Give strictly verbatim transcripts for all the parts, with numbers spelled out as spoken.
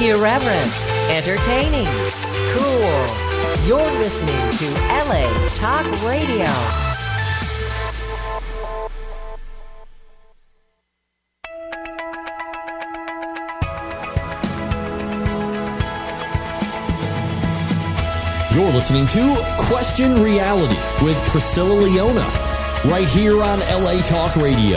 Irreverent, entertaining, cool. You're listening to L A Talk Radio. You're listening to Question Reality with Priscilla Leona, right here on L A Talk Radio.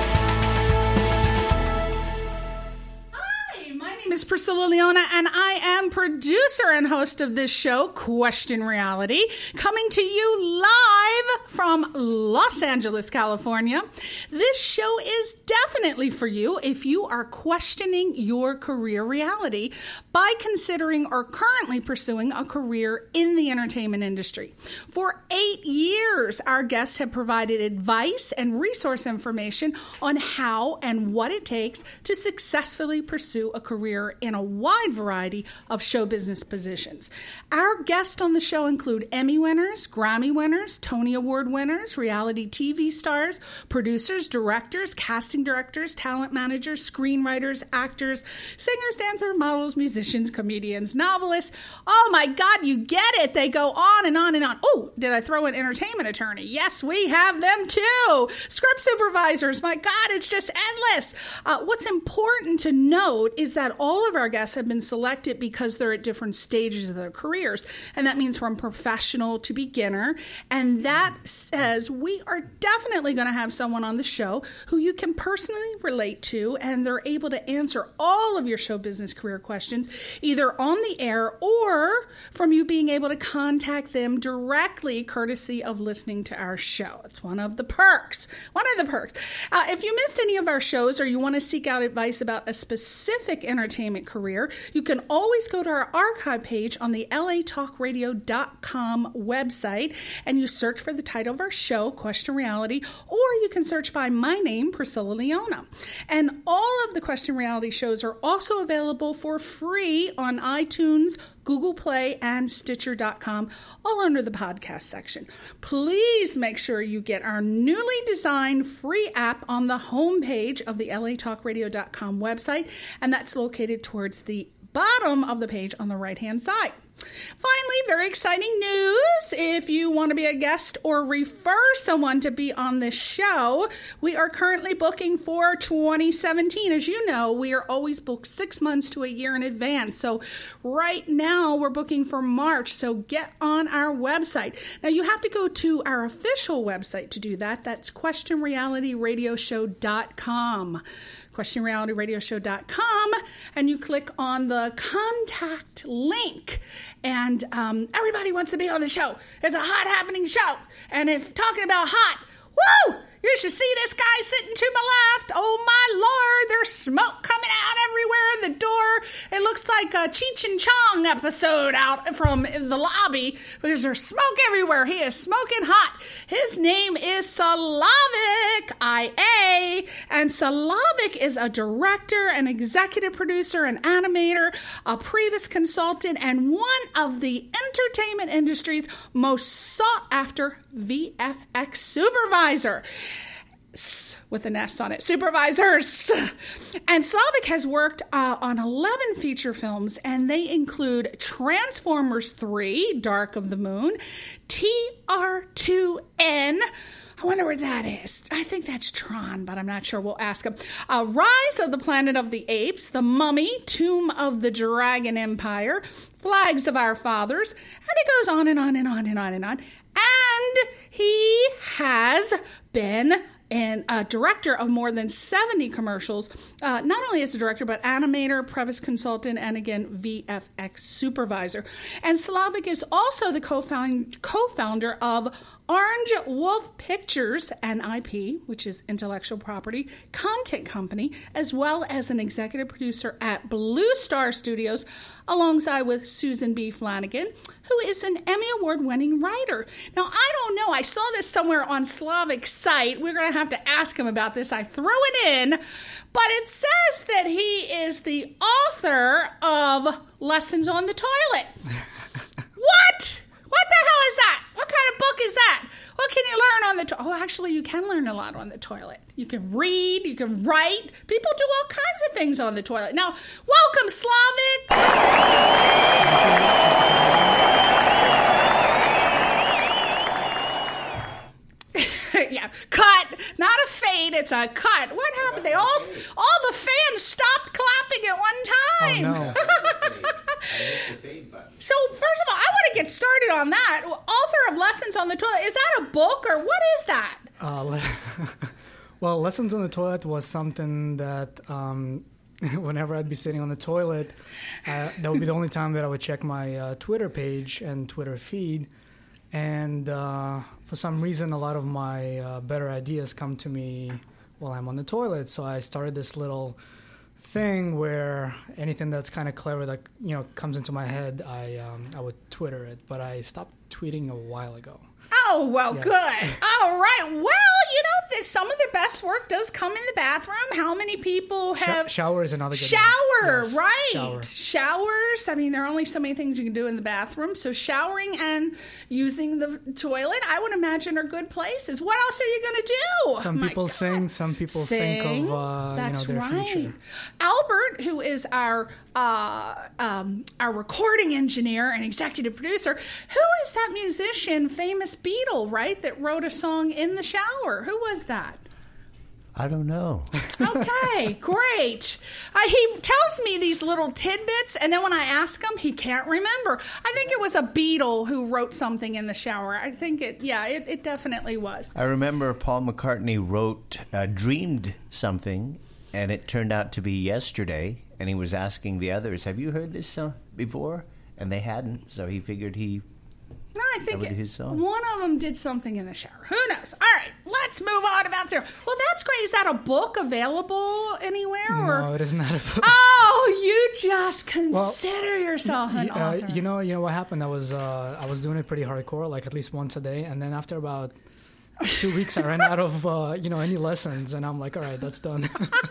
Hi, my name is Priscilla Leona, and I am producer and host of this show, Question Reality, coming to you live from Los Angeles, California. This show is definitely for you if you are questioning your career reality by considering or currently pursuing a career in the entertainment industry. For eight years, our guests have provided advice and resource information on how and what it takes to successfully pursue a career in a wide variety of show business positions. Our guests on the show include Emmy winners, Grammy winners, Tony Award winners, reality T V stars, producers, directors, casting directors, talent managers, screenwriters, actors, singers, dancers, models, musicians, comedians, novelists. Oh my God, you get it. They go on and on and on. Oh, did I throw an entertainment attorney? Yes, we have them too. Script supervisors. My God, it's just endless. Uh, what's important to note is that all of our guests have been selected because they're at different stages of their careers. And that means from professional to beginner. And that says we are definitely going to have someone on the show who you can personally relate to, and they're able to answer all of your show business career questions, either on the air or from you being able to contact them directly, courtesy of listening to our show. It's one of the perks. One of the perks. Uh, if you missed any of our shows or you want to seek out advice about a specific entertainment career, you can always go to our archive page on the L A talk radio dot com website and you search for the title of our show, Question Reality, or you can search by my name, Priscilla Leona. And all of the Question Reality shows are also available for free on iTunes, Google Play, and Stitcher dot com, all under the podcast section. Please make sure you get our newly designed free app on the homepage of the L A talk radio dot com website, and that's located towards the bottom of the page on the right-hand side. Finally, very exciting news. If you want to be a guest or refer someone to be on this show, we are currently booking for twenty seventeen. As you know, we are always booked six months to a year in advance. So right now we're booking for March. So get on our website. Now you have to go to our official website to do that. That's question reality radio show dot com. question reality radio show dot com, and you click on the contact link. And um, everybody wants to be on the show. It's a hot happening show. And if talking about hot, woo! You should see this guy sitting to my left. Oh, my Lord. There's smoke coming out everywhere the door. It looks like a Cheech and Chong episode out from the lobby because there's smoke everywhere. He is smoking hot. His name is Slavic, I A. And Slavic is a director, an executive producer, an animator, a previous consultant, and one of the entertainment industry's most sought-after V F X supervisor. With an S on it. Supervisors. And Slavic has worked uh, on eleven feature films, and they include Transformers three, Dark of the Moon, T R two N, I wonder where that is. I think that's Tron, but I'm not sure. We'll ask him. Uh, Rise of the Planet of the Apes, The Mummy, Tomb of the Dragon Empire, Flags of Our Fathers, and it goes on and on and on and on and on. And he has been and a director of more than seventy commercials, uh, not only as a director, but animator, previs consultant, and again, V F X supervisor. And Slavic is also the co-found, co-founder of Orange Wolf Pictures, N I P, which is intellectual property, content company, as well as an executive producer at Blue Star Studios, alongside with Susan B. Flanagan, who is an Emmy Award-winning writer. Now, I don't know. I saw this somewhere on Slavic's site. We're going to have to ask him about this. I throw it in, but it says that he is the author of Lessons on the Toilet. What? What the hell is that? What kind of book is that? What can you learn on the toilet? Oh, actually, you can learn a lot on the toilet. You can read, you can write. People do all kinds of things on the toilet. Now, welcome, Slavic. Yeah, cut. Not a fade, it's a cut. What happened? They all, all the fans stopped clapping at one time. Oh, no. So, first of all, I want to get started on that. Author of Lessons on the Toilet. Is that a book or what is that? Uh, le- well, Lessons on the Toilet was something that um, whenever I'd be sitting on the toilet, uh, that would be the only time that I would check my uh, Twitter page and Twitter feed. And uh, for some reason, a lot of my uh, better ideas come to me while I'm on the toilet. So I started this little thing where anything that's kind of clever that you know comes into my head, I um, I would Twitter it. But I stopped tweeting a while ago. Oh, well, Yeah. good. All right. Well, you know, th- some of the best work does come in the bathroom. How many people have... Sh- shower is another good Shower, one. Yes, right. Shower. Showers. I mean, there are only so many things you can do in the bathroom. So showering and using the toilet, I would imagine, are good places. What else are you going to do? Some My people God. sing, some people Sing. think of uh, That's you know, their right. future. Albert, who is our uh, um, our recording engineer and executive producer, who is that musician, famous Beatle, right, that wrote a song in the shower? Who was that? I don't know. Okay, great. Uh, he tells me these little tidbits, and then when I ask him, he can't remember. I think it was a Beatle who wrote something in the shower. I think it, yeah, it, it definitely was. I remember Paul McCartney wrote, uh, dreamed something, and it turned out to be Yesterday, and he was asking the others, have you heard this uh, before? And they hadn't, so he figured he... No, I think That would be it, his song. one of them did something in the shower. Who knows? All right, let's move on about zero. Well, that's great. Is that a book available anywhere? Or? No, it is not a book. Oh, you just consider yourself an uh, author. you know, you know what happened? I was uh, I was doing it pretty hardcore, like at least once a day, and then after about two weeks, I ran out of uh, you know any lessons, and I'm like, all right, that's done.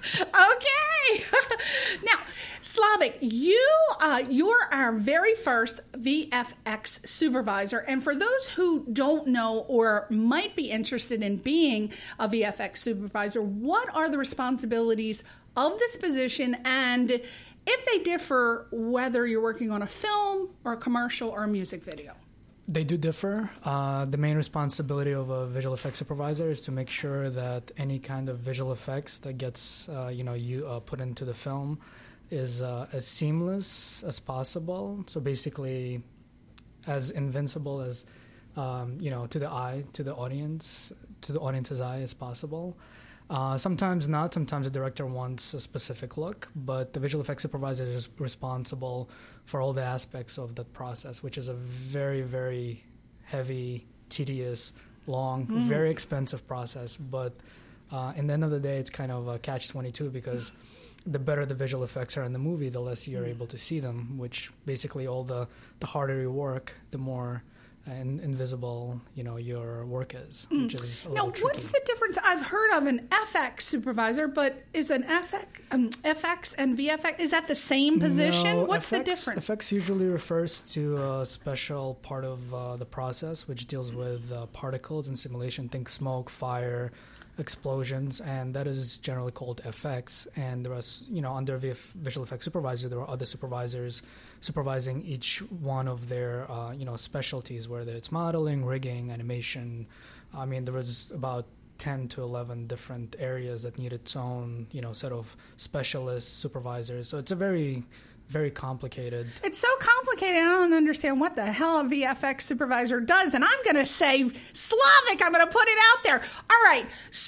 Okay. Now, Slavic, you uh, you're our very first V F X supervisor, and for those who don't know or might be interested in being a V F X supervisor, what are the responsibilities of this position, and if they differ, whether you're working on a film or a commercial or a music video? They do differ. Uh, the main responsibility of a visual effects supervisor is to make sure that any kind of visual effects that gets uh, you know you uh, put into the film is uh, as seamless as possible. So basically, as invincible as um, you know to the eye, to the audience, to the audience's eye as possible. Uh, sometimes not. Sometimes the director wants a specific look, but the visual effects supervisor is responsible for all the aspects of that process, which is a very, very heavy, tedious, long, mm. very expensive process. But uh, in the end of the day, it's kind of a catch twenty-two because the better the visual effects are in the movie, the less you're mm. able to see them, which basically all the, the harder you work, the more and invisible, you know, your work is, Mm. which is a Now, little what's tricky. the difference? I've heard of an F X supervisor, but is an F X, um, F X and V F X, is that the same position? No, What's F X, the difference? F X usually refers to a special part of uh, the process, which deals with uh, particles and simulation. Think smoke, fire, explosions, and that is generally called F X. And there is, you know, under V F, visual effects supervisor, there are other supervisors supervising each one of their, uh, you know, specialties, whether it's modeling, rigging, animation. I mean, there was about ten to eleven different areas that need its own, you know, set of specialists, supervisors. So it's a very, very complicated. It's so complicated, I don't understand what the hell a V F X supervisor does. And I'm going to say Slavic, I'm going to put it out there. All right,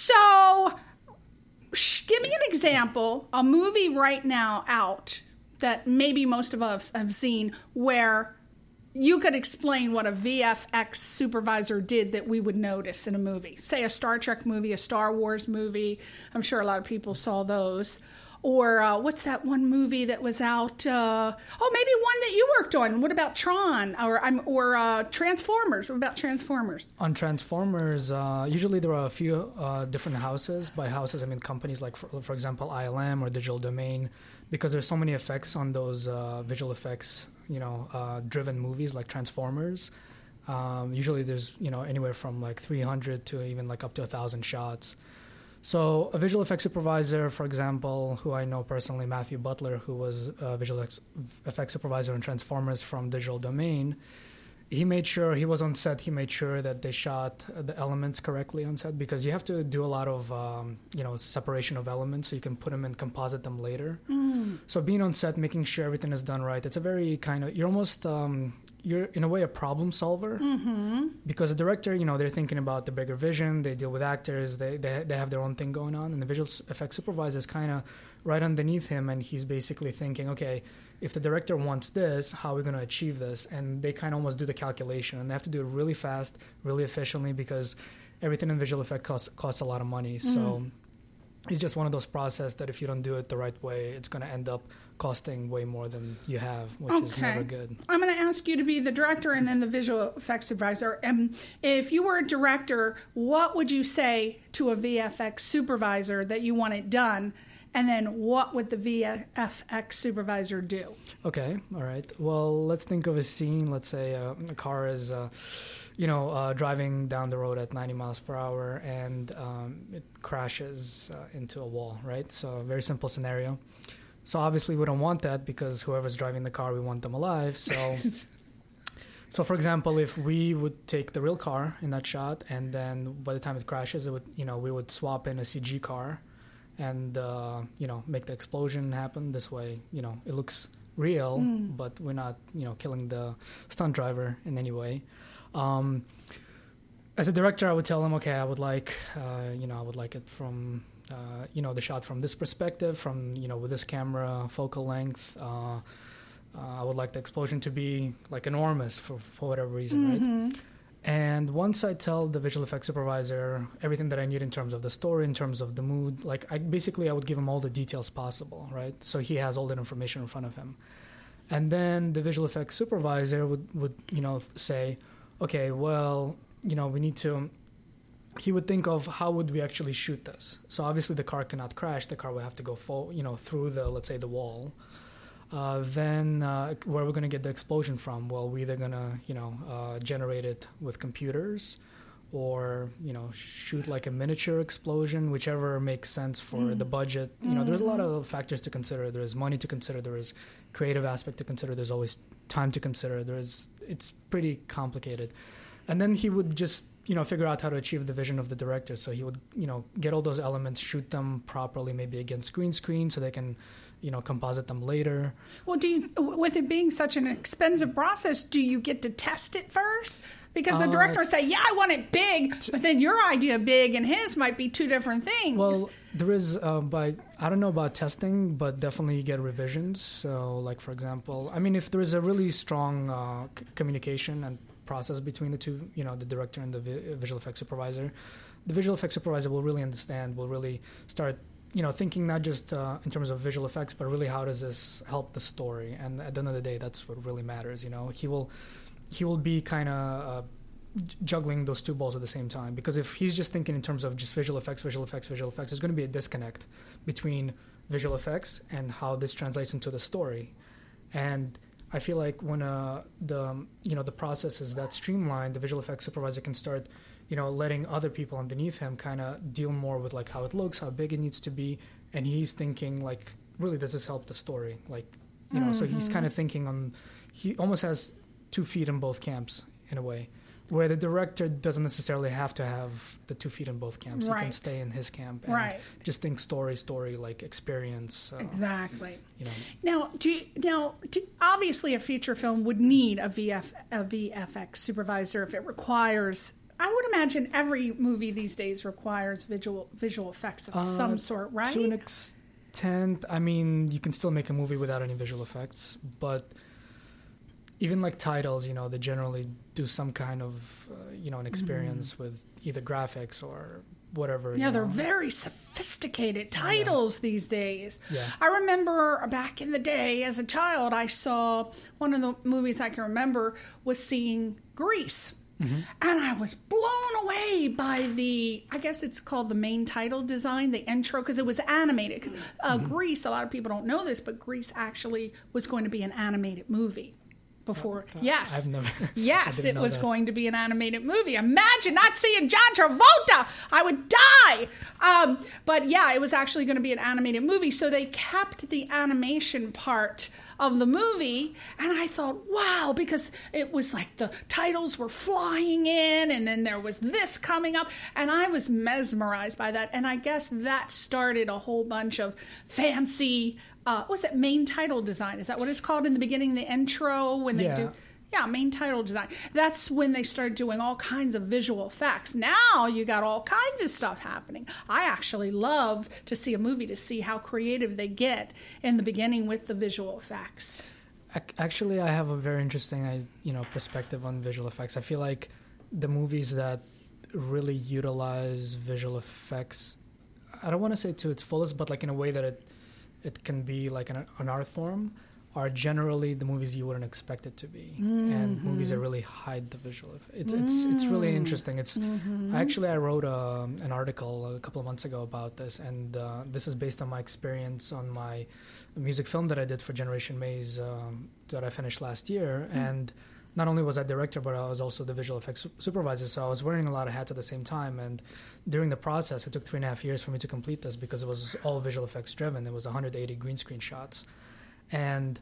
so sh- give me an example, a movie right now out that maybe most of us have seen where you could explain what a V F X supervisor did that we would notice in a movie. Say a Star Trek movie, a Star Wars movie. I'm sure a lot of people saw those. Or uh, what's that one movie that was out? Uh, oh, maybe one that you worked on. What about Tron? Or um, or uh, Transformers? What about Transformers? On Transformers, uh, usually there are a few uh, different houses. By houses, I mean companies like, for, for example, I L M or Digital Domain, because there's so many effects on those uh, visual effects, you know, uh, driven movies like Transformers. Um, usually there's, you know, anywhere from like three hundred to even like up to one thousand shots. So a visual effects supervisor, for example, who I know personally, Matthew Butler, who was a visual ex- effects supervisor in Transformers from Digital Domain, he made sure, he was on set, he made sure that they shot the elements correctly on set, because you have to do a lot of, um, you know, separation of elements so you can put them and composite them later. Mm. So being on set, making sure everything is done right, it's a very kind of, you're almost, um, you're in a way a problem solver. Mm-hmm. Because the director, you know, they're thinking about the bigger vision, they deal with actors, they, they, they have their own thing going on, and the visual effects supervisor is kind of right underneath him, and he's basically thinking, okay, if the director wants this, how are we going to achieve this? And they kind of almost do the calculation, and they have to do it really fast, really efficiently, because everything in visual effect costs, costs a lot of money. Mm. So it's just one of those processes that if you don't do it the right way, it's going to end up costing way more than you have, which okay. is never good. I'm going to ask you to be the director and then the visual effects supervisor. And if you were a director, what would you say to a V F X supervisor that you want it done? And then what would the V F X supervisor do? Okay, all right. Well, let's think of a scene. Let's say uh, a car is, uh, you know, uh, driving down the road at ninety miles per hour, and um, it crashes uh, into a wall, right? So a very simple scenario. So obviously we don't want that, because whoever's driving the car, we want them alive. So, so for example, if we would take the real car in that shot, and then by the time it crashes, it would, you know, we would swap in a C G car, and uh, you know, make the explosion happen. This way, you know, it looks real, mm. but we're not, you know, killing the stunt driver in any way. Um, as a director, I would tell them, okay, I would like, uh, you know, I would like it from, uh, you know, the shot from this perspective, from, you know, with this camera focal length. Uh, uh, I would like the explosion to be like enormous for, for whatever reason, mm-hmm. right? And once I tell the visual effects supervisor everything that I need in terms of the story, in terms of the mood, like I basically I would give him all the details possible, right? So he has all that information in front of him. And then the visual effects supervisor would, would you know, say, okay, well, you know, we need to, he would think of how would we actually shoot this. So obviously the car cannot crash. The car will have to go full, you know, through the, let's say, the wall. Uh, then uh, where are we going to get the explosion from? Well, we're either going to, you know, uh, generate it with computers, or, you know, shoot like a miniature explosion, whichever makes sense for mm. the budget. You know, mm-hmm. there's a lot of factors to consider. There is money to consider. There is creative aspect to consider. There's always time to consider. There is, it's pretty complicated. And then he would just, you know, figure out how to achieve the vision of the director. So he would, you know, get all those elements, shoot them properly, maybe against green screen, so they can, you know, composite them later. Well, do you, with it being such an expensive process, do you get to test it first? Because the director uh, will say, yeah, I want it big, but then your idea big and his might be two different things. Well, there is, uh, by, I don't know about testing, but definitely you get revisions. So, like, for example, I mean, if there is a really strong uh, c- communication and process between the two, you know, the director and the vi- visual effects supervisor, the visual effects supervisor will really understand, will really start, you know, thinking not just uh, in terms of visual effects, but really how does this help the story? And at the end of the day, that's what really matters. You know, he will he will be kind of uh, juggling those two balls at the same time, because if he's just thinking in terms of just visual effects, visual effects, visual effects, there's going to be a disconnect between visual effects and how this translates into the story. And I feel like when uh, the you know the process is that streamlined, the visual effects supervisor can start, you know, letting other people underneath him kind of deal more with like how it looks, how big it needs to be, and he's thinking like, really, does this help the story? Like, you know, mm-hmm. so he's kind of thinking on, he almost has two feet in both camps in a way, where the director doesn't necessarily have to have the two feet in both camps. Right. He can stay in his camp and right. just think story, story, like experience. Uh, exactly. You know. Now, do you, now, do, obviously, a feature film would need a V F a V F X supervisor if it requires. I would imagine every movie these days requires visual visual effects of uh, some sort, right? To an extent, I mean, you can still make a movie without any visual effects, but even like titles, you know, they generally do some kind of, uh, you know, an experience mm-hmm. with either graphics or whatever. Yeah, you they're know. very sophisticated titles yeah. these days. Yeah. I remember back in the day as a child, I saw one of the movies I can remember was seeing Grease. Mm-hmm. And I was blown away by the, I guess it's called the main title design, the intro, because it was animated. Because uh, mm-hmm. Grease, a lot of people don't know this, but Grease actually was going to be an animated movie. before. Uh, yes. I've never. Yes, it was that. going to be an animated movie. Imagine not seeing John Travolta. I would die. Um, but yeah, it was actually going to be an animated movie. So they kept the animation part of the movie. And I thought, wow, because it was like the titles were flying in and then there was this coming up. And I was mesmerized by that. And I guess that started a whole bunch of fancy Uh, what's it? Main title design. Is that what it's called in the beginning? The intro when they Yeah. do. Yeah, main title design. That's when they started doing all kinds of visual effects. Now you got all kinds of stuff happening. I actually love to see a movie to see how creative they get in the beginning with the visual effects. Ac- Actually, I have a very interesting, I- you know, perspective on visual effects. I feel like the movies that really utilize visual effects, I don't want to say to its fullest, but like in a way that it it can be like an, an art form, are generally the movies you wouldn't expect it to be, mm-hmm. and movies that really hide the visual. It's mm-hmm. it's it's really interesting. It's mm-hmm. actually I wrote a, an article a couple of months ago about this, and uh, this is based on my experience on my music film that I did for Generation Maze um, that I finished last year, mm-hmm. and not only was I director, but I was also the visual effects supervisor, so I was wearing a lot of hats at the same time. And during the process, it took three and a half years for me to complete this because it was all visual effects driven. It was one hundred eighty green screen shots. And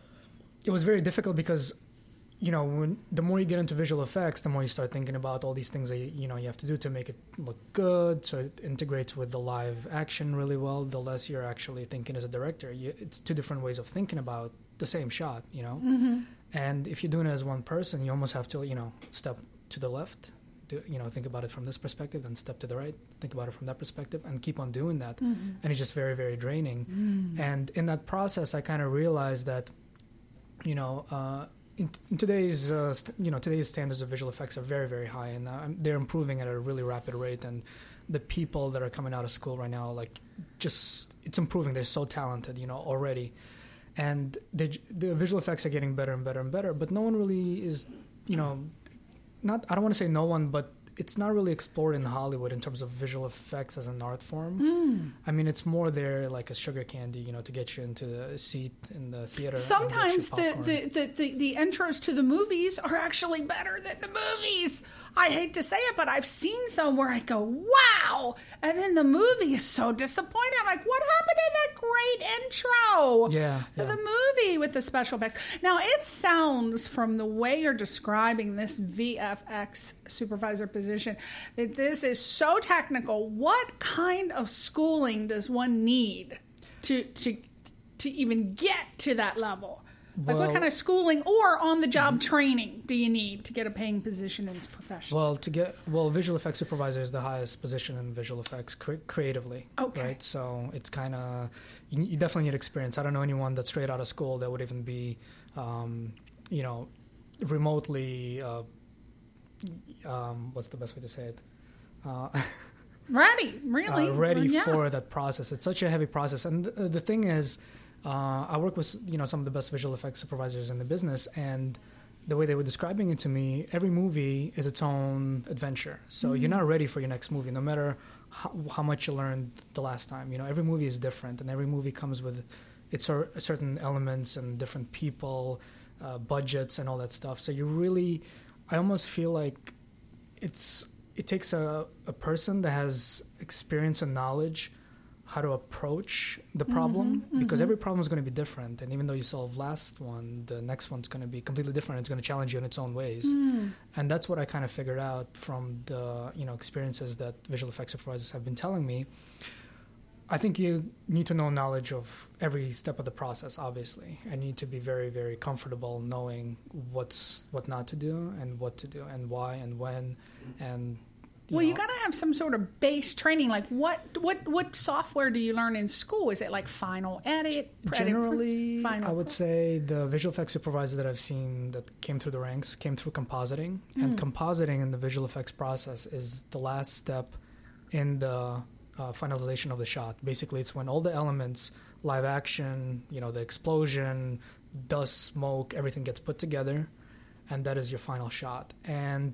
it was very difficult because, you know, when the more you get into visual effects, the more you start thinking about all these things that, you, you know, you have to do to make it look good, so it integrates with the live action really well, the less you're actually thinking as a director. You, it's two different ways of thinking about the same shot, you know? Mm-hmm. And if you're doing it as one person, you almost have to, you know, step to the left, do, you know, think about it from this perspective, and step to the right, think about it from that perspective, and keep on doing that. Mm-hmm. And it's just very, very draining. Mm. And in that process, I kind of realized that, you know, uh, in, in today's, uh, st- you know, today's standards of visual effects are very, very high, and uh, they're improving at a really rapid rate. And the people that are coming out of school right now, like, just, it's improving. They're so talented, you know, already. And the, the visual effects are getting better and better and better, but no one really is, you know, not, I don't want to say no one, but it's not really explored in Hollywood in terms of visual effects as an art form. Mm. I mean, it's more there like a sugar candy, you know, to get you into the seat in the theater. Sometimes the, the, the, the, the intros to the movies are actually better than the movies. I hate to say it, but I've seen some where I go, wow, and then the movie is so disappointing. I'm like, what happened to that great intro? Yeah, to yeah. the movie with the special effects. Now, it sounds from the way you're describing this V F X supervisor position that this is so technical. What kind of schooling does one need to to to even get to that level? Like, well, what kind of schooling or on-the-job mm-hmm. training do you need to get a paying position in this profession? Well, to get well, visual effects supervisor is the highest position in visual effects cre- creatively. Okay. Right, so it's kind of you, you definitely need experience. I don't know anyone that's straight out of school that would even be, um, you know, remotely. Uh, um, what's the best way to say it? Uh, ready, really, uh, ready yeah. for that process. It's such a heavy process, and th- the thing is. Uh, I work with, you know, some of the best visual effects supervisors in the business, and the way they were describing it to me, every movie is its own adventure. So mm-hmm. you're not ready for your next movie, no matter how, how much you learned the last time. You know, every movie is different, and every movie comes with its cer- certain elements and different people, uh, budgets, and all that stuff. So you really, I almost feel like it's it takes a, a person that has experience and knowledge how to approach the problem, mm-hmm, because mm-hmm. every problem is going to be different, and even though you solve last one, the next one's going to be completely different. It's going to challenge you in its own ways, mm. and that's what I kind of figured out from the you know experiences that visual effects supervisors have been telling me. I think you need to know knowledge of every step of the process, obviously, and you need to be very, very comfortable knowing what's what not to do and what to do and why and when, and You well, know. you got to have some sort of base training. Like, what, what, what software do you learn in school? Is it like Final Edit? Generally, Final I would say the visual effects supervisors that I've seen that came through the ranks came through compositing. Mm. And compositing in the visual effects process is the last step in the uh, finalization of the shot. Basically, it's when all the elements, live action, you know, the explosion, dust, smoke, everything gets put together, and that is your final shot. And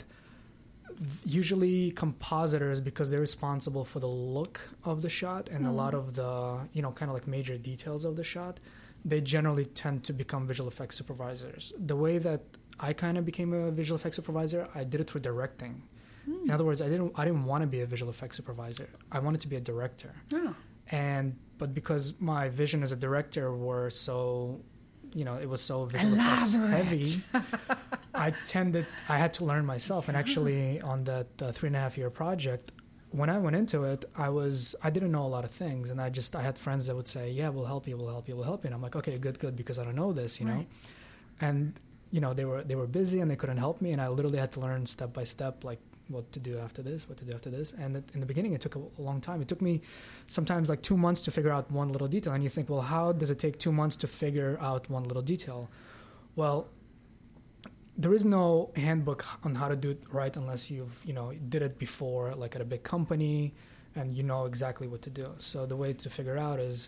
usually compositors, because they're responsible for the look of the shot and mm. a lot of the, you know, kind of like major details of the shot, they generally tend to become visual effects supervisors. The way that I kind of became a visual effects supervisor, I did it through directing. Mm. In other words, I didn't I didn't want to be a visual effects supervisor. I wanted to be a director. Oh. And but because my vision as a director were so, you know, it was so visual effects heavy, I tended I had to learn myself. And actually, on that uh, three and a half year project, when I went into it, I was I didn't know a lot of things, and I just I had friends that would say, "Yeah, we'll help you, we'll help you, we'll help you." And I'm like, "Okay, good, good," because I don't know this, you know. Right. And you know, they were they were busy and they couldn't help me, and I literally had to learn step by step, like what to do after this, what to do after this. And it, in the beginning, it took a, a long time. It took me sometimes like two months to figure out one little detail. And you think, well, how does it take two months to figure out one little detail? Well, there is no handbook on how to do it right unless you've, you know, did it before, like at a big company, and you know exactly what to do. So the way to figure out is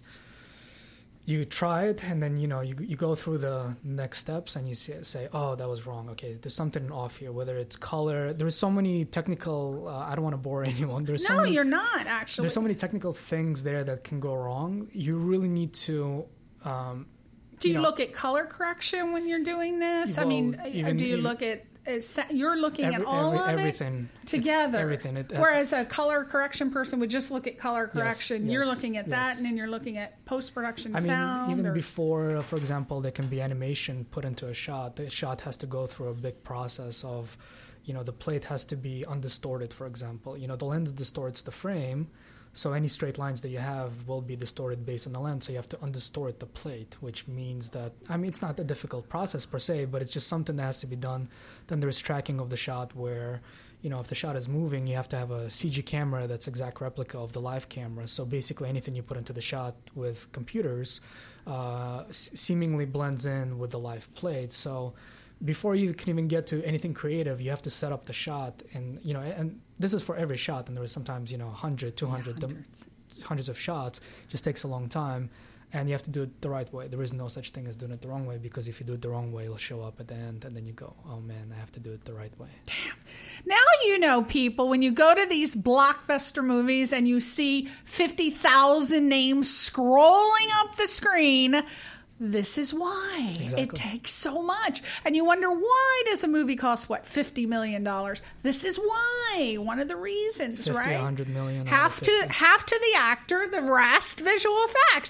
you try it, and then, you know, you you go through the next steps, and you say, say, oh, that was wrong. Okay, there's something off here, whether it's color. There's so many technical, uh, I don't want to bore anyone. There's so no, many, you're not, actually. There's so many technical things there that can go wrong. You really need to... Um, do you, you know, look at color correction when you're doing this? well, I mean, even, do you even, look at... It's, you're looking every, at all every, of everything it together. Everything. It has, Whereas a color correction person would just look at color correction. Yes, you're yes, looking at yes. that, and then you're looking at post-production I mean, sound. even or, before, uh, for example, there can be animation put into a shot. The shot has to go through a big process of, you know, the plate has to be undistorted, for example. You know, the lens distorts the frame, so any straight lines that you have will be distorted based on the lens. So you have to undistort the plate, which means that, I mean, it's not a difficult process per se, but it's just something that has to be done. Then there's tracking of the shot where, you know, if the shot is moving, you have to have a C G camera that's exact replica of the live camera. So basically anything you put into the shot with computers uh, s- seemingly blends in with the live plate. So before you can even get to anything creative, you have to set up the shot. And, you know, and this is for every shot. And there is sometimes, you know, one hundred, two hundred, yeah, hundreds. hundreds of shots. It just takes a long time. And you have to do it the right way. There is no such thing as doing it the wrong way, because if you do it the wrong way, it'll show up at the end, and then you go, oh, man, I have to do it the right way. Damn. Now you know, people, when you go to these blockbuster movies and you see fifty thousand names scrolling up the screen, this is why. Exactly. It takes so much. And you wonder, why does a movie cost, what, fifty million dollars? This is why. One of the reasons, fifty, right? one hundred million. Half to, half to the actor, the rest visual effects.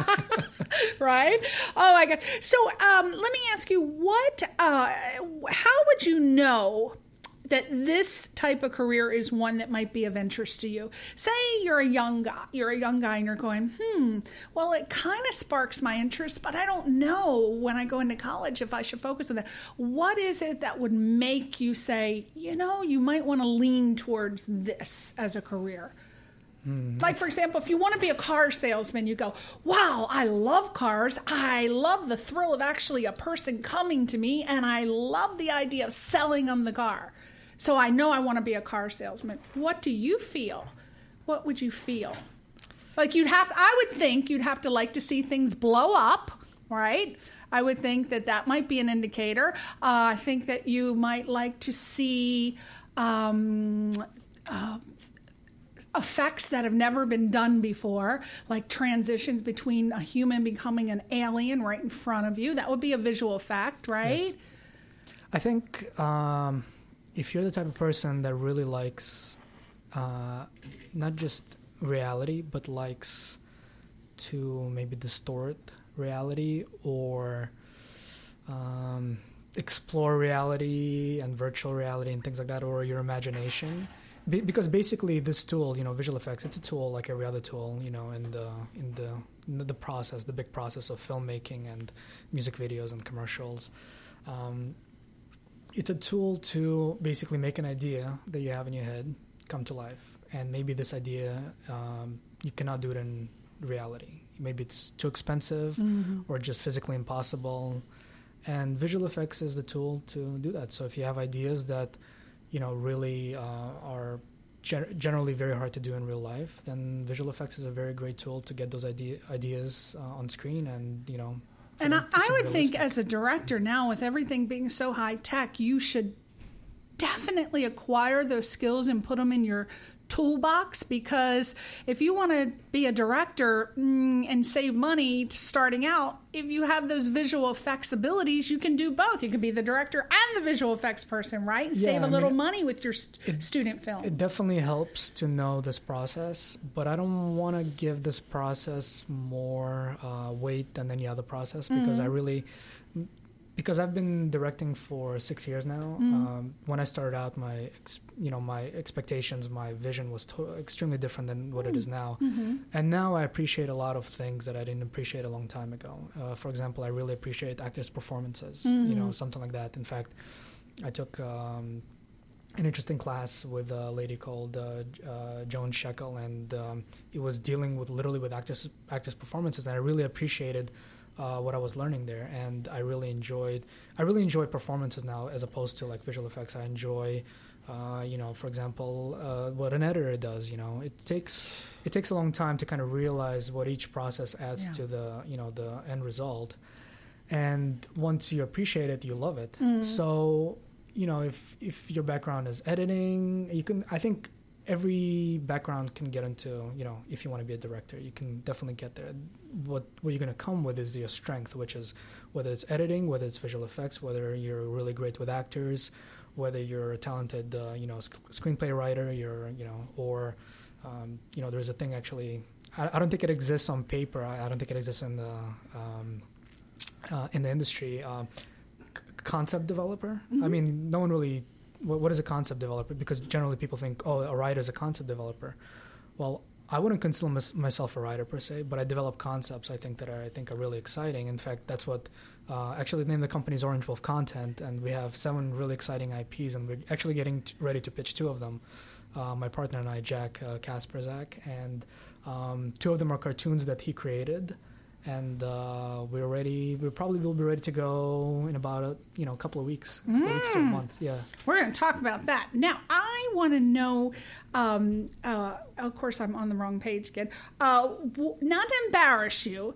Right? Oh, my God. So um, let me ask you, what? Uh, how would you know that this type of career is one that might be of interest to you? Say you're a young guy, you're a young guy and you're going, hmm, well, it kind of sparks my interest, but I don't know when I go into college if I should focus on that. What is it that would make you say, you know, you might want to lean towards this as a career? Mm. Like, for example, if you want to be a car salesman, you go, wow, I love cars. I love the thrill of actually a person coming to me, and I love the idea of selling them the car. So I know I want to be a car salesman. What do you feel? What would you feel? Like you'd have, I would think you'd have to like to see things blow up, right? I would think that that might be an indicator. Uh, I think that you might like to see um, uh, effects that have never been done before, like transitions between a human becoming an alien right in front of you. That would be a visual effect, right? Yes. I think... Um if you're the type of person that really likes uh, not just reality, but likes to maybe distort reality or um, explore reality and virtual reality and things like that, or your imagination, Be- because basically this tool, you know, visual effects, it's a tool like every other tool, you know, in the in the in the process, the big process of filmmaking and music videos and commercials. Um, It's a tool to basically make an idea that you have in your head come to life. And maybe this idea, um, you cannot do it in reality. Maybe it's too expensive mm-hmm. or just physically impossible. And visual effects is the tool to do that. So if you have ideas that, you know, really uh, are gen- generally very hard to do in real life, then visual effects is a very great tool to get those idea- ideas uh, on screen and, you know, and I, I would think as a director now, with everything being so high tech, you should definitely acquire those skills and put them in your toolbox, because if you want to be a director mm, and save money to starting out, if you have those visual effects abilities, you can do both. You can be the director and the visual effects person, right? And Yeah, save a I little mean, money with your st- it- student film. It definitely helps to know this process, but I don't want to give this process more uh, weight than any other process, because I really, because I've been directing for six years now. Um, when I started out, my ex, you know my expectations, my vision was to- extremely different than what it is now, and now I appreciate a lot of things that I didn't appreciate a long time ago. Uh, for example, I really appreciate actors' performances, you know, something like that. In fact, I took um, an interesting class with a lady called uh, uh, Joan Shekel, and um, it was dealing with literally with actors actors' performances, and I really appreciated uh, what I was learning there, and I really enjoyed I really enjoy performances now as opposed to like visual effects. I enjoy, uh, you know, for example, uh, what an editor does. You know, it takes it takes a long time to kind of realize what each process adds Yeah. to the you know the end result, and once you appreciate it, you love it. So, you know, if if your background is editing, you can. I think every background can get into. You know, if you want to be a director, you can definitely get there. What what you're going to come with is your strength, which is whether it's editing, whether it's visual effects, whether you're really great with actors, whether you're a talented, uh, you know, sc- screenplay writer, you're, you know, or, um, you know, there's a thing actually. I, I don't think it exists on paper. I, I don't think it exists in the um, uh, in the industry. Uh, c- concept developer. I mean, no one really. What, what is a concept developer? Because generally people think, oh, a writer is a concept developer. Well, I wouldn't consider mys- myself a writer per se, but I develop concepts I think that are I think are really exciting. In fact, that's what uh, actually the name of the company is Orange Wolf Content, and we have seven really exciting I Ps, and we're actually getting t- ready to pitch two of them. Uh, my partner and I, Jack uh, Kasperzak, and um, two of them are cartoons that he created. And uh, we're ready. We probably will be ready to go in about a you know a couple of weeks, a couple of weeks to a month. Yeah. We're going to talk about that. Now, I want to know, um, uh, of course, I'm on the wrong page again, uh, w- not to embarrass you,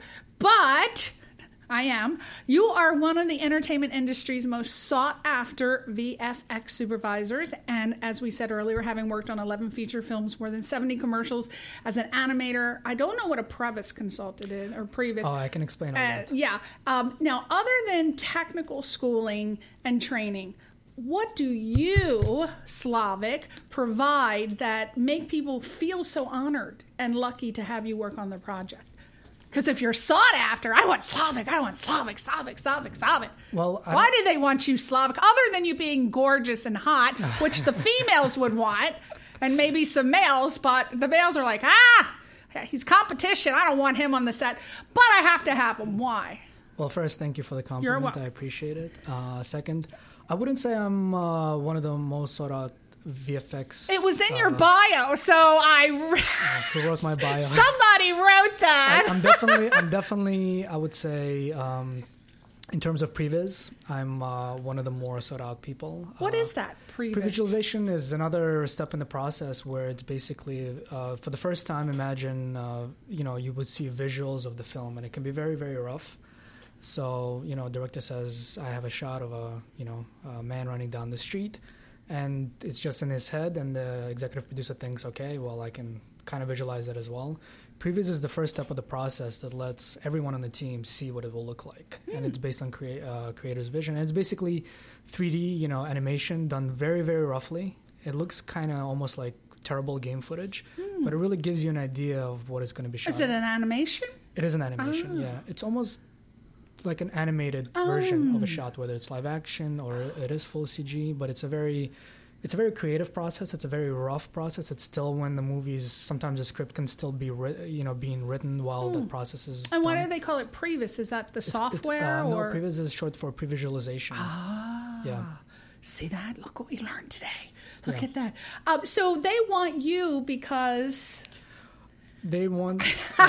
but I am. You are one of the entertainment industry's most sought-after V F X supervisors, and as we said earlier, having worked on eleven feature films, more than seventy commercials as an animator. I don't know what a Previs consultant is, or Previs. Oh, I can explain all Uh, that. yeah. Um, now, other than technical schooling and training, what do you, Slavic, provide that make people feel so honored and lucky to have you work on their project? Because if you're sought after, I want Slavic, I want Slavic, Slavic, Slavic, Slavic. Well, I'm- why do they want you Slavic, other than you being gorgeous and hot, which the females would want, and maybe some males, but the males are like, ah, he's competition. I don't want him on the set, but I have to have him. Why? Well, first, thank you for the compliment. welcome. I appreciate it. Uh, second, I wouldn't say I'm uh, one of the most sought out V F X. It was in uh, your bio, so I. Who wrote my bio? Somebody wrote that. I, I'm definitely, I'm definitely, I would say, um, in terms of previs, I'm uh, one of the more sought out people. What uh, is that? Previs? Previsualization is another step in the process where it's basically, uh, for the first time, imagine, uh, you know, you would see visuals of the film, and it can be very, very rough. So, you know, director says, I have a shot of a, you know, a man running down the street, and it's just in his head, and the executive producer thinks, okay, well, I can kind of visualize that as well. Previs is the first step of the process that lets everyone on the team see what it will look like, mm. and it's based on crea- uh, creator's vision. And it's basically three D, you know, animation done very, very roughly. It looks kind of almost like terrible game footage, mm. but it really gives you an idea of what is going to be shot. Is it an animation? It is an animation, Oh. yeah. It's almost like an animated Oh. version of a shot, whether it's live action or it is full C G, but it's a very it's a very creative process. It's a very rough process. It's still when the movies, sometimes the script can still be writ- you know being written while the process is And why done. do they call it Previs? Is that the It's- software? it's, uh, or No, previs is short for previsualization. Ah. Yeah. See that? Look what we learned today. Look Yeah. at that. Um, so they want you because. They want...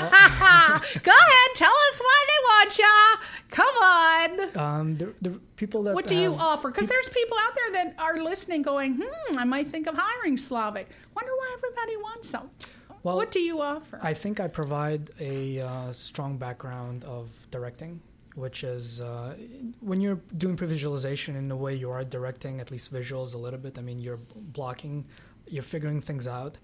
Go ahead, tell us why they want you. Come on. um, the, the people that What do you have- offer? Because there's people out there that are listening going, hmm, I might think of hiring Slavic. Wonder why everybody wants them. Well, What do you offer? I think I provide a uh, strong background of directing, which is uh, when you're doing previsualization in the way you are directing, at least visuals a little bit. I mean, you're blocking, you're figuring things out.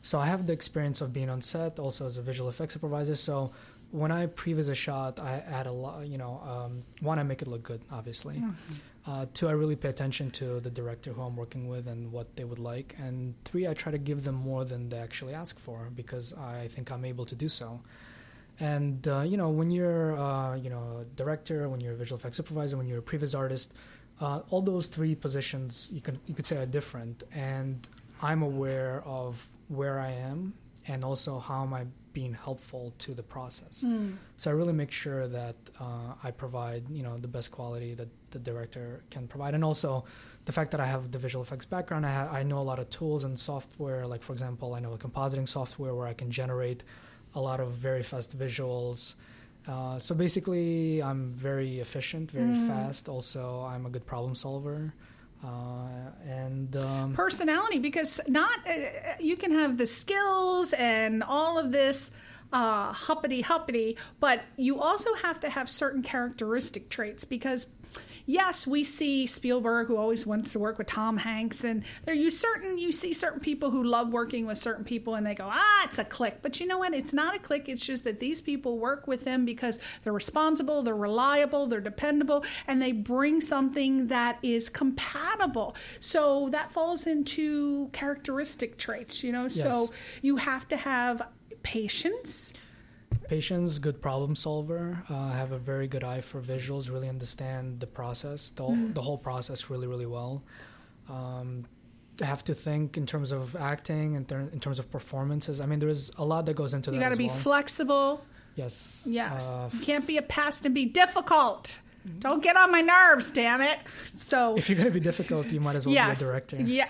So I have the experience of being on set, also as a visual effects supervisor. So when I previs a shot, I add a lot, you know, um, one, I make it look good, obviously. Mm-hmm. Uh, two, I really pay attention to the director who I'm working with and what they would like. And three, I try to give them more than they actually ask for because I think I'm able to do so. And, uh, you know, when you're, uh, you know, a director, when you're a visual effects supervisor, when you're a previs artist, uh, all those three positions, you can you could say are different. And I'm aware of where I am and also how am I being helpful to the process. Mm. So I really make sure that uh, I provide, you know, the best quality that the director can provide. And also the fact that I have the visual effects background, I, ha- I know a lot of tools and software. Like, for example, I know a compositing software where I can generate a lot of very fast visuals. Uh, so basically, I'm very efficient, very mm. fast. Also, I'm a good problem solver. Uh, and um, personality, because not uh, you can have the skills and all of this uh, huppity huppity, but you also have to have certain characteristic traits because. Yes, we see Spielberg, who always wants to work with Tom Hanks, and there you certain you see certain people who love working with certain people, and they go, ah, it's a clique. But you know what? It's not a clique. It's just that these people work with them because they're responsible, they're reliable, they're dependable, and they bring something that is compatible. So that falls into characteristic traits, you know. Yes. So you have to have patience. Patience, good problem solver. Uh, I have a very good eye for visuals, really understand the process, the, mm. the whole process really, really well. Um, I have to think in terms of acting and th- in terms of performances. I mean, there's a lot that goes into you that. You got to be well. flexible. Yes. Yes. Uh, you f- can't be a pest and be difficult. Don't get on my nerves, damn it. So if you're going to be difficult, you might as well yes. be a director. Yeah.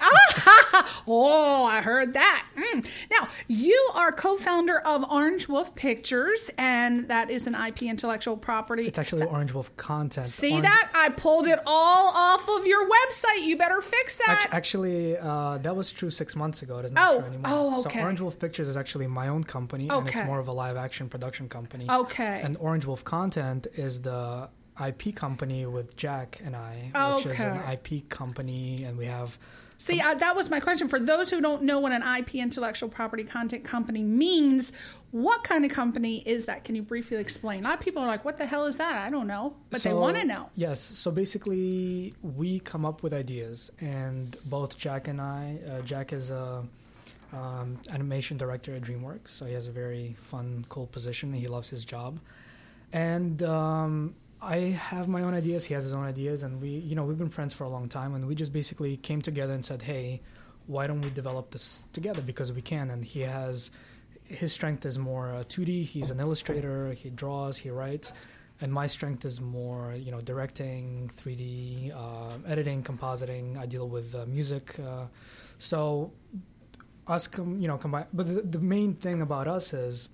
Oh, I heard that. Mm. Now, you are co-founder of Orange Wolf Pictures, and that is an I P intellectual property. It's actually Orange Wolf Content. See Orange- that? I pulled it all off of your website. You better fix that. Actually, uh, that was true six months ago. It isn't oh. true anymore. Oh, okay. So Orange Wolf Pictures is actually my own company, okay. and it's more of a live-action production company. Okay. And Orange Wolf Content is the I P company with Jack and I, okay. which is an I P company, and we have... See, uh, that was my question. For those who don't know what an I P, intellectual property content company, means, what kind of company is that? Can you briefly explain? A lot of people are like, what the hell is that? I don't know. But so, they want to know. Yes. So basically, we come up with ideas, and both Jack and I... Uh, Jack is a... Um, animation director at DreamWorks, so he has a very fun, cool position. He loves his job. And... Um, I have my own ideas. He has his own ideas, and we, you know, we've been friends for a long time, and we just basically came together and said, "Hey, why don't we develop this together? Because we can." And he has his strength is more uh, two D. He's an illustrator. He draws. He writes, and my strength is more, you know, directing, three D, uh, editing, compositing. I deal with uh, music. Uh, so us, com- you know, combine. But the, the main thing about us is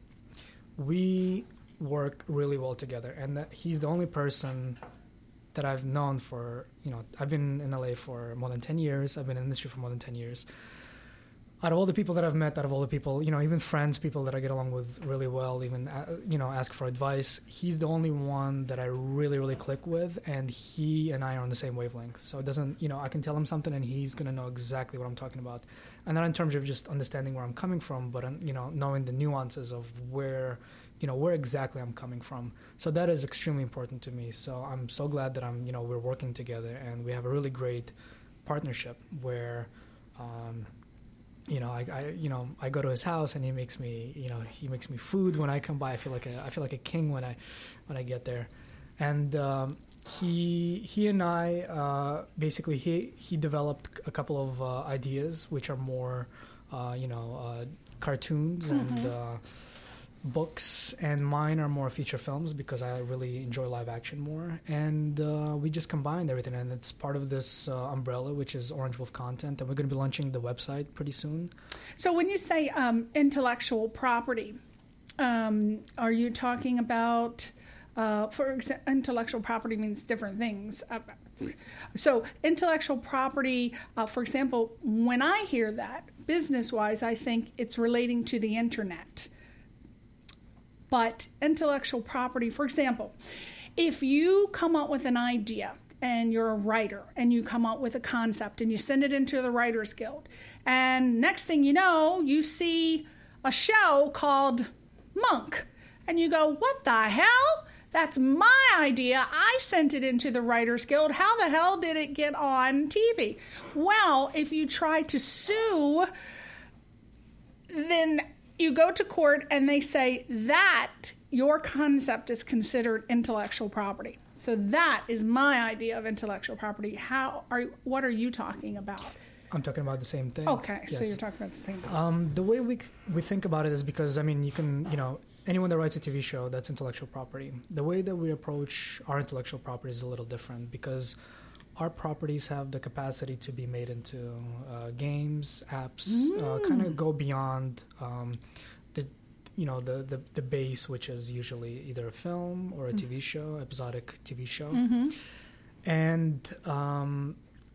we work really well together, and that he's the only person that I've known for, you know, I've been in L A for more than ten years. I've been in the industry for more than ten years. Out of all the people that I've met, out of all the people, you know, even friends, people that I get along with really well, even, uh, you know, ask for advice, he's the only one that I really, really click with, and he and I are on the same wavelength. So it doesn't, you know, I can tell him something and he's going to know exactly what I'm talking about. And not in terms of just understanding where I'm coming from, but, you know, knowing the nuances of where, you know, where exactly I'm coming from. So that is extremely important to me. So I'm so glad that I'm, you know, we're working together, and we have a really great partnership where, um, you know, I, I, you know, I go to his house and he makes me, you know, he makes me food when I come by. I feel like a, I feel like a king when I, when I get there, and um, he, he and I, uh, basically, he, he developed a couple of uh, ideas which are more, uh, you know, uh, cartoons mm-hmm. and. Uh, books, and mine are more feature films because I really enjoy live action more, and uh, we just combined everything, and it's part of this uh, umbrella, which is Orange Wolf Content, and we're going to be launching the website pretty soon. So when you say um, intellectual property, um, are you talking about, uh, for example, intellectual property means different things. Uh, so intellectual property, uh, for example, when I hear that, business-wise, I think it's relating to the internet. But intellectual property, for example, if you come up with an idea and you're a writer and you come up with a concept and you send it into the Writers Guild. And next thing you know, you see a show called Monk. And you go, what the hell? That's my idea. I sent it into the Writers Guild. How the hell did it get on T V? Well, if you try to sue, then you go to court and they say that your concept is considered intellectual property. So that is my idea of intellectual property. How are what are you talking about? I'm talking about the same thing. Okay, yes. So you're talking about the same thing. Um, the way we we think about it is because, I mean, you can, you know, anyone that writes a T V show, that's intellectual property. The way that we approach our intellectual property is a little different because our properties have the capacity to be made into uh, games, apps, mm. uh, kind of go beyond um, the, you know, the, the, the base, which is usually either a film or a mm. T V show, episodic T V show. Mm-hmm. And um,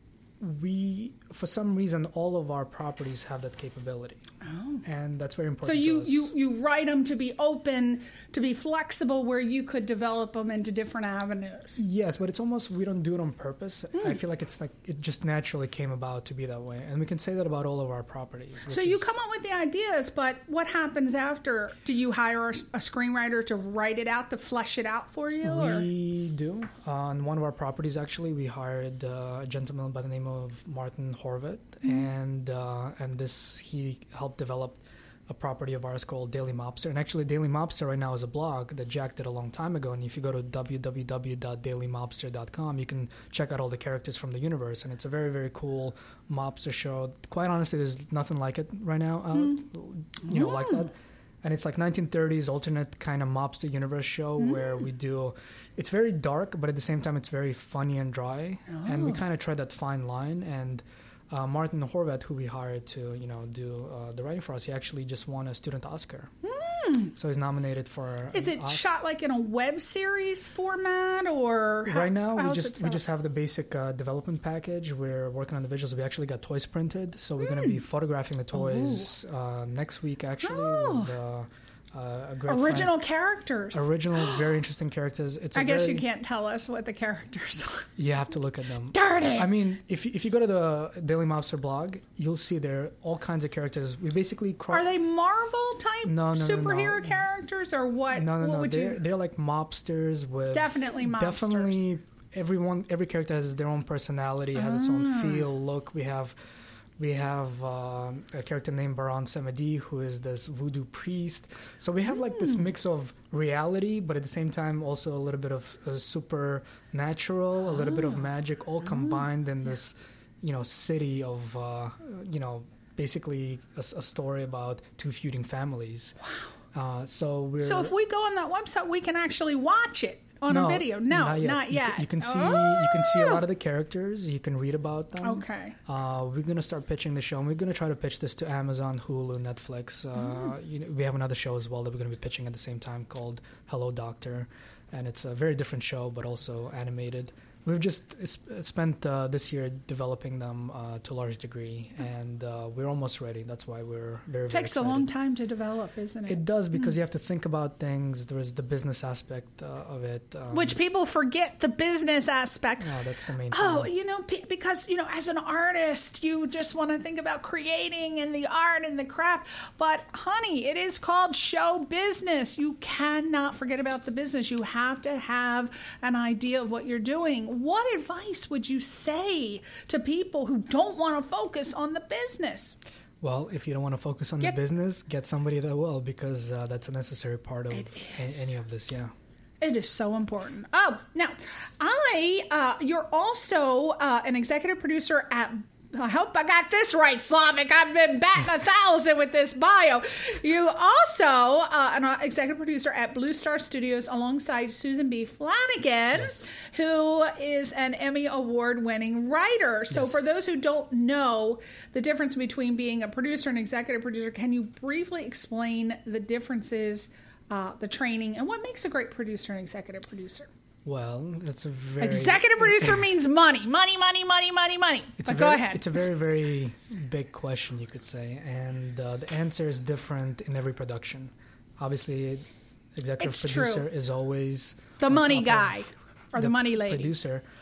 we, for some reason, all of our properties have that capability. Oh. And that's very So important you, to us. you, you write them to be open, to be flexible, where you could develop them into different avenues. Yes, but it's almost, we don't do it on purpose. Mm. I feel like it's like, it just naturally came about to be that way. And we can say that about all of our properties. So you come up with the ideas, but what happens after? Do you hire a, a screenwriter to write it out, to flesh it out for you? We or? do. On one of our properties, actually, we hired uh, a gentleman by the name of Martin Horvath. Mm. And, uh, and this, he helped develop a property of ours called Daily Mobster. And actually, Daily Mobster right now is a blog that Jack did a long time ago. And if you go to w w w dot daily mobster dot com, you can check out all the characters from the universe. And it's a very, very cool mobster show. Quite honestly, there's nothing like it right now out, mm. you know, mm. like that. And it's like nineteen thirties alternate kind of mobster universe show mm. where we do, it's very dark, but at the same time, it's very funny and dry. Oh. And we kind of try that fine line. And Uh, Martin Horvath, who we hired to, you know, do uh, the writing for us, he actually just won a student Oscar. Mm. So he's nominated for. Is it Oscar. Shot like in a web series format, or how, right now we just we just have the basic uh, development package. We're working on the visuals. We actually got toys printed, so we're mm. going to be photographing the toys uh, next week. Actually, oh. with, uh, Uh, a great original friend. characters. Original, very interesting characters. It's a I guess very, you can't tell us what the characters are. You have to look at them. Darn it! I mean, if if you go to the Daily Mobster blog, you'll see there are all kinds of characters. We basically cro- are they Marvel type no, no, superhero no, no. characters or what? No, no, what no. Would they're you... they're like mobsters with definitely mobsters. Definitely, everyone, every character has their own personality, has ah. its own feel, look. We have. We have uh, a character named Baron Samedi, who is this voodoo priest. So we have like this mix of reality, but at the same time also a little bit of uh, supernatural, a little bit of magic, all combined in this, you know, city of, uh, you know, basically a, a story about two feuding families. Wow. Uh, so we're so if we go on that website, we can actually watch it. On no, a video? No, not yet. Not yet. You, you can see oh. you can see a lot of the characters. You can read about them. Okay. Uh, we're gonna start pitching the show, and we're gonna try to pitch this to Amazon, Hulu, Netflix. Uh, mm. you know, we have another show as well that we're gonna be pitching at the same time called Hello Doctor, and it's a very different show, but also animated. We've just spent uh, this year developing them uh, to a large degree, and uh, we're almost ready. That's why we're very, it very takes excited. a long time to develop, isn't it? It does, because mm. you have to think about things. There's the business aspect uh, of it. Um, Which people forget the business aspect. Oh, that's the main Oh, thing. you know, because, you know, as an artist, you just want to think about creating and the art and the craft. But, honey, it is called show business. You cannot forget about the business. You have to have an idea of what you're doing. What advice would you say to people who don't want to focus on the business? Well, if you don't want to focus on get, the business, get somebody that will, because uh, that's a necessary part of a- any of this, yeah. It is so important. Oh, now, I, uh, you're also uh, an executive producer at I hope I got this right, Slavic. I've been batting a thousand with this bio. You also uh, an executive producer at Blue Star Studios alongside Susan B. Flanagan, yes. who is an Emmy Award-winning writer. So yes. for those who don't know the difference between being a producer and executive producer, can you briefly explain the differences, uh, the training, and what makes a great producer and executive producer? Well, that's a very... Executive producer means money. Money, money, money, money, money. It's but very, go ahead. It's a very, very big question, you could say. And uh, the answer is different in every production. Obviously, executive it's producer true. is always... The money guy or the, the money lady. Producer.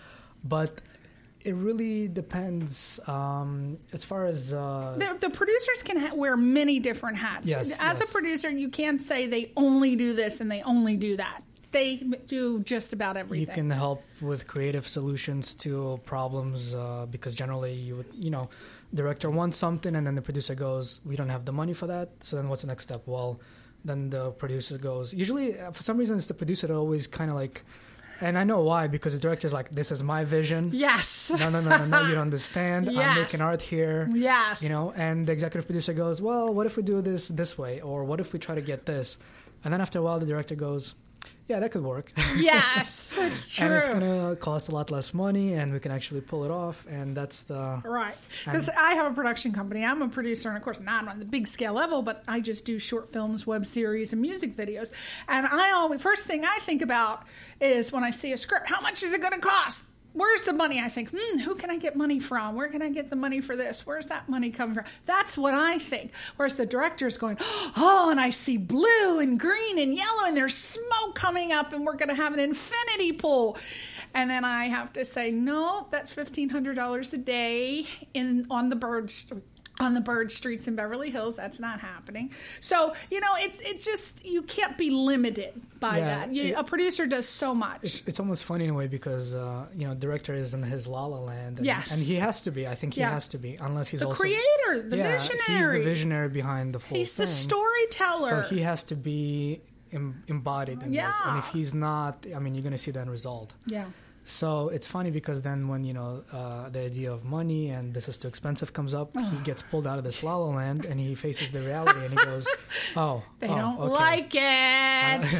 But it really depends um, as far as... Uh, the, the producers can ha- wear many different hats. Yes, As yes. a producer, you can't say they only do this and they only do that. They do just about everything. You can help with creative solutions to problems uh, because generally you would, you know, director wants something and then the producer goes, we don't have the money for that. So then what's the next step? Well, then the producer goes, usually uh, for some reason it's the producer that always kind of like, and I know why, because the director's like, this is my vision. Yes. No, no, no, no, no, you don't understand. Yes. I'm making art here. Yes. You know, and the executive producer goes, well, what if we do this this way? Or what if we try to get this? And then after a while, the director goes, yeah, that could work. Yes, it's true. And it's going to cost a lot less money, and we can actually pull it off, and that's the... Right. Because I have a production company. I'm a producer, and of course, not on the big scale level, but I just do short films, web series, and music videos. And I always, first thing I think about is when I see a script, how much is it going to cost? Where's the money? I think, hmm, who can I get money from? Where can I get the money for this? Where's that money coming from? That's what I think. Whereas the director's going, oh, and I see blue and green and yellow, and there's smoke coming up, and we're going to have an infinity pool. And then I have to say, no, that's fifteen hundred dollars a day in on the birds. on the bird streets in Beverly Hills. That's not happening. So, you know, it it just, you can't be limited by Yeah, that. You, it- a producer does so much. It's, it's almost funny in a way because, uh, you know, director is in his La La Land. And, Yes. and he has to be. I think he Yeah. has to be, unless he's the also... creator, the yeah, visionary. he's the visionary behind the full He's the thing. storyteller. So he has to be em- embodied in this. And Yeah. if he's not, I mean, you're going to see the end result. Yeah. So it's funny because then when, you know, uh, the idea of money and this is too expensive comes up, he gets pulled out of this La La Land and he faces the reality and he goes, oh, They oh, don't okay. like it.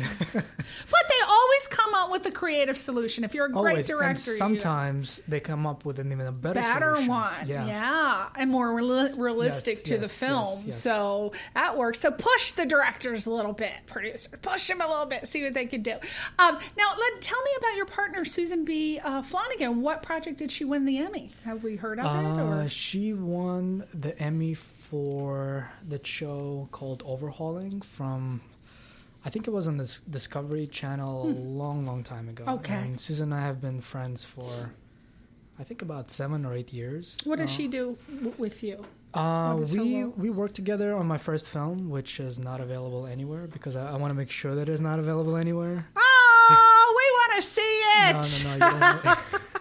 But they always come up with a creative solution. If you're a great Always. director, And you- sometimes they come up with an even a better, better solution. one, Yeah. yeah, and more real- realistic Yes, to the yes, film. yes, yes. So that works. So push the directors a little bit, producers, push them a little bit, see what they can do. Um, now, let tell me about your partner, Susan B. Uh, Flanagan. What project did she win the Emmy? Have we heard of it? Uh, Or? she won the Emmy for the show called Overhauling from, I think it was on this Discovery Channel a long, long time ago. Okay. And Susan and I have been friends for, I think, about seven or eight years. What does Uh, she do w- with you? Uh, What is her we role? we worked together on my first film, which is not available anywhere because I, I want to make sure that it's not available anywhere. Oh, we want to see it. No, no, no. You don't,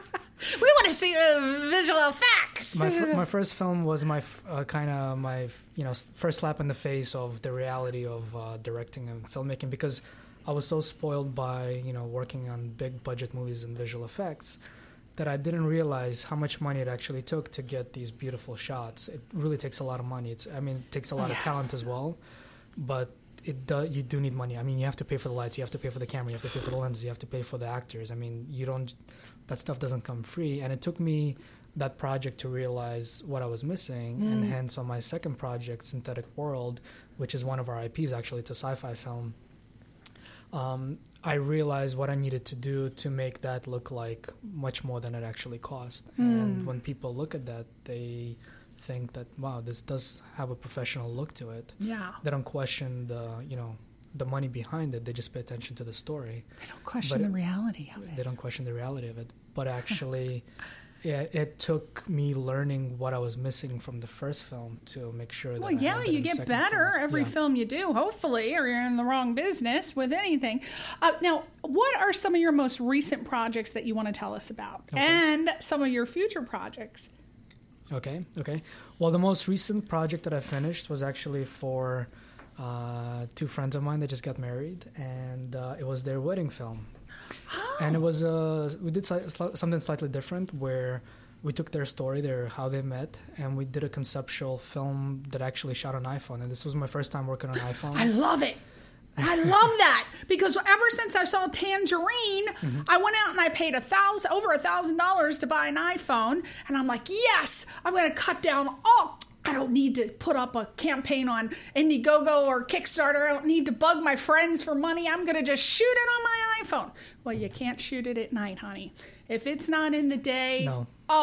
We want to see the visual effects. my fir- my first film was my f- uh, kind of my f- you know s- first slap in the face of the reality of uh, directing and filmmaking because I was so spoiled by you know working on big budget movies and visual effects that I didn't realize how much money it actually took to get these beautiful shots. It really takes a lot of money. It's I mean it takes a lot of talent Yes. as well, but it do, you do need money. I mean you have to pay for the lights, you have to pay for the camera, you have to pay for the lenses, you have to pay for the actors. I mean you don't. That stuff doesn't come free, and it took me that project to realize what I was missing, Mm. and hence on my second project, Synthetic World, which is one of our I Ps actually, it's a sci-fi film. Um, I realized what I needed to do to make that look like much more than it actually cost. Mm. And when people look at that, they think that wow, this does have a professional look to it. Yeah. They don't question the you know the money behind it. They just pay attention to the story. They don't question But the it- reality of it. They don't question the reality of it. But actually, yeah, it took me learning what I was missing from the first film to make sure that Well, I yeah, had it you in the get second better film. every Yeah. film you do, hopefully, or you're in the wrong business with anything. Uh, now, what are some of your most recent projects that you want to tell us about? Okay. And some of your future projects? Okay, okay. Well, the most recent project that I finished was actually for uh, two friends of mine that just got married, and uh, it was their wedding film. And it was uh, we did sli- sli- something slightly different where we took their story, their how they met, and we did a conceptual film that actually shot on iPhone. And this was my first time working on iPhone. I love it. I love that because ever since I saw Tangerine, Mm-hmm. I went out and I paid a thousand, over a thousand dollars to buy an iPhone, and I'm like, yes, I'm going to cut down all. I don't need to put up a campaign on Indiegogo or Kickstarter. I don't need to bug my friends for money. I'm going to just shoot it on my iPhone. Well, you can't shoot it at night, honey. If it's not in the day, No. oh,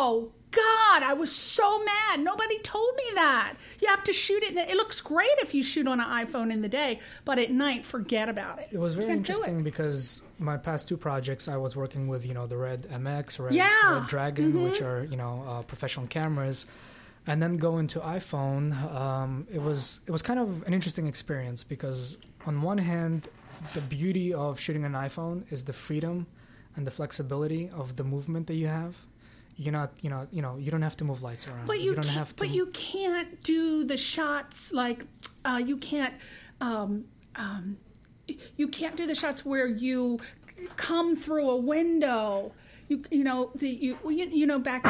God, I was so mad. Nobody told me that. You have to shoot it. It looks great if you shoot on an iPhone in the day, but at night, forget about it. It was very Can't do interesting it. because my past two projects, I was working with, you know, the Red M X, Red, Yeah. Red Dragon, mm-hmm. which are, you know, uh, professional cameras. And then going to iPhone, um, it was it was kind of an interesting experience because on one hand, the beauty of shooting an iPhone is the freedom and the flexibility of the movement that you have. You're not, you know, you know, you don't have to move lights around. But you, don't can't, have to. but you can't do the shots like uh, you can't. Um, um, you can't do the shots where you come through a window. You, you know, the you, you, you know back.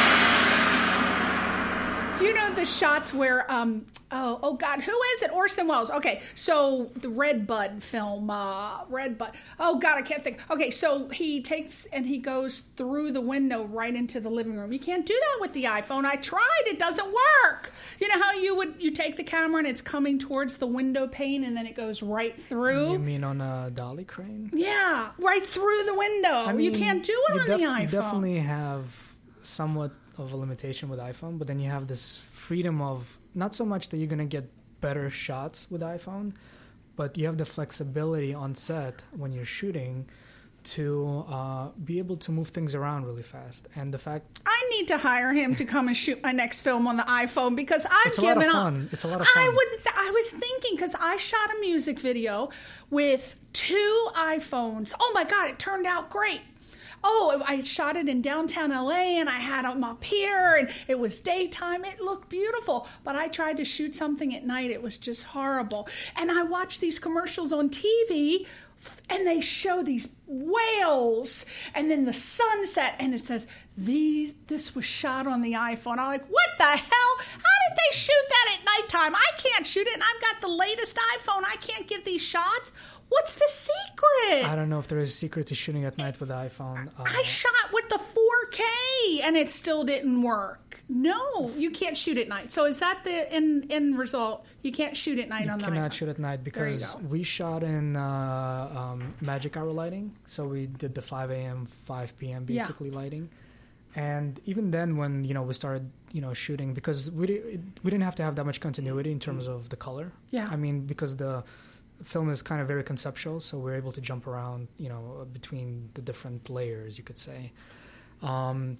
You know the shots where, um, oh, oh God, who is it? Orson Welles. Okay, so the Red Bud film, uh, Red Bud. Oh God, I can't think. Okay, so he takes and he goes through the window right into the living room. You can't do that with the iPhone. I tried; it doesn't work. You know how you would you take the camera and it's coming towards the window pane and then it goes right through. You mean on a dolly crane? Yeah, right through the window. I mean, you can't do it you on def- the iPhone. You definitely have somewhat of a limitation with iPhone, but then you have this freedom of not so much that you're going to get better shots with iPhone, but you have the flexibility on set when you're shooting to uh, be able to move things around really fast. And the fact I need to hire him to come and shoot my next film on the iPhone because I've It's a lot given of up. fun. It's a lot of fun. I would. I was thinking because I shot a music video with two iPhones. Oh my God! It turned out great. Oh, I shot it in downtown L A and I had them up here and it was daytime. It looked beautiful. But I tried to shoot something at night. It was just horrible. And I watched these commercials on T V and they show these whales and then the sunset and it says, "These this was shot on the iPhone." I'm like, what the hell? How did they shoot that at nighttime? I can't shoot it and I've got the latest iPhone. I can't get these shots. What's the secret? I don't know if there is a secret to shooting at night with the iPhone. Uh, I shot with the four K and it still didn't work. No, you can't shoot at night. So is that the end, end result? You can't shoot at night you on the cannot iPhone. shoot at night because go. we shot in uh, um, magic hour lighting. So we did the five a.m., five p.m. Yeah. basically lighting. And even then when, you know, we started, you know, shooting, because we, di- we didn't have to have that much continuity in terms of the color. Yeah. I mean, because the film is kind of very conceptual, so we're able to jump around, you know, between the different layers, you could say. Um,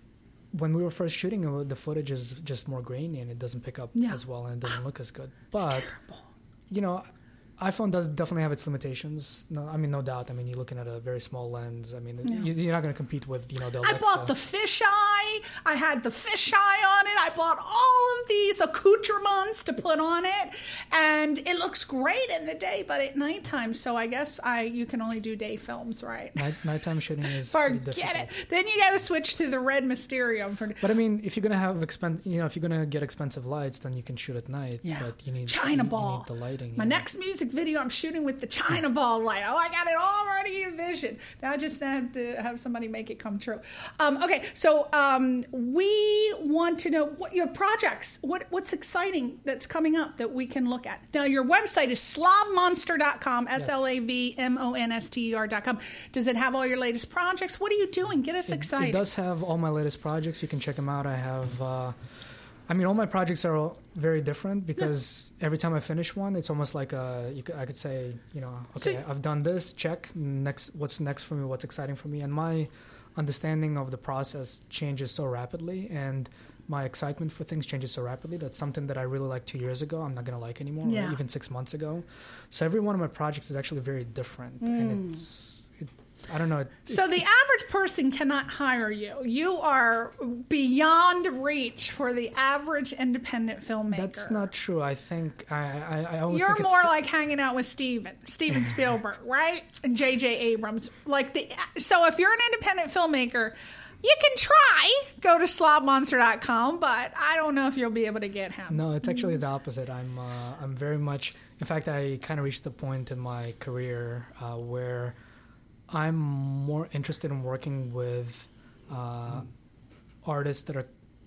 when we were first shooting, it, the footage is just more grainy and it doesn't pick up Yeah. as well and it doesn't look as good. It's But, terrible. you know, iPhone does definitely have its limitations. No, I mean, no doubt. I mean, you're looking at a very small lens. I mean, Yeah. you, you're not going to compete with, you know, the Alexa. I bought the fisheye. I had the fisheye on it. I bought all of these accoutrements to put on it, and it looks great in the day, but at nighttime. So I guess I you can only do day films, right? Night, nighttime shooting is pretty Forget difficult. it. Then you got to switch to the Red Mysterium for. But I mean, if you're gonna have expen- you know, if you're gonna get expensive lights, then you can shoot at night. Yeah. But you need China you, you ball. need the lighting. My you know. next music video, I'm shooting with the China ball light. Oh, I got it already envisioned. Now I just have to have somebody make it come true. Um, okay, so um, we want to know what your projects, what what's exciting that's coming up that we can look at. Now, your website is slav monster dot com, S L A V M O N S T E R dot com. Does it have all your latest projects? What are you doing? Get us It, excited. it does have all my latest projects. You can check them out. I have. Uh, I mean, all my projects are all very different because every time I finish one, it's almost like a, you could, I could say, you know, okay, So- I've done this, check, next, what's next for me, what's exciting for me. And my understanding of the process changes so rapidly, and my excitement for things changes so rapidly. That's something that I really liked two years ago, I'm not going to like anymore, Yeah. or even six months ago. So every one of my projects is actually very different. And it's, it, I don't know. It, So the average person cannot hire you. You are beyond reach for the average independent filmmaker. That's not true. I think I I, I always You're think more it's like hanging out with Steven, Steven Spielberg, right? And J J Abrams. Like the so if you're an independent filmmaker, you can try go to slav monster dot com, but I don't know if you'll be able to get him. no. It's actually the opposite. I'm uh, I'm very much. In fact, I kind of reached the point in my career uh, where I'm more interested in working with uh, artists that are